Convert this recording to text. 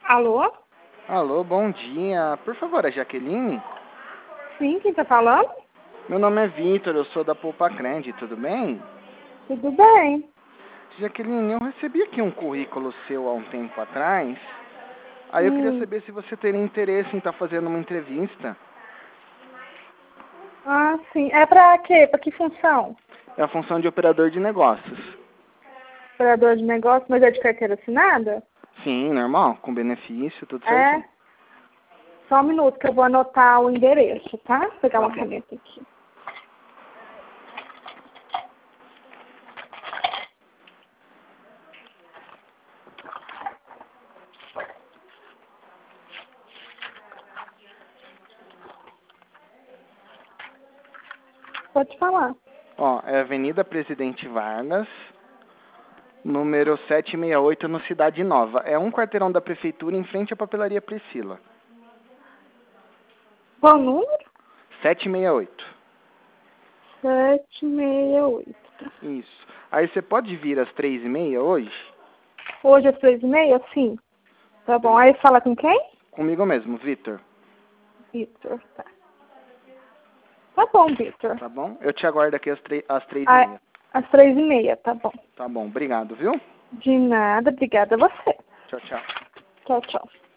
Alô? Alô, bom dia. Por favor, a Jaqueline? Sim, quem tá falando? Meu nome é Vitor, eu sou da Poupa Crende, tudo bem? Tudo bem. Jaqueline, eu recebi aqui um currículo seu há um tempo atrás. Aí eu queria Hum. saber se você teria interesse em estar fazendo uma entrevista. Ah, sim. É pra quê? Pra que função? É a função de operador de negócios. Operador de negócio, mas é de carteira assinada? Sim, normal, com benefício, tudo É. certinho. Só um minuto que eu vou anotar o endereço, tá? Vou pegar Tá uma bom. caneta aqui. Pode falar. Ó, é Avenida Presidente Vargas, número 768, no Cidade Nova. É um quarteirão da prefeitura em frente à papelaria Priscila. Qual o número? 768. 768. Isso. Aí você pode vir às 3h30 hoje? Hoje às 3h30? Sim. Tá bom. Aí fala com quem? Comigo mesmo, Vitor. Vitor. Tá. Tá bom, Vitor. Tá bom? Eu te aguardo aqui às 3h30. Ah, às 3h30, tá bom. Tá bom, obrigado, viu? De nada, obrigada a você. Tchau, tchau. Tchau, tchau.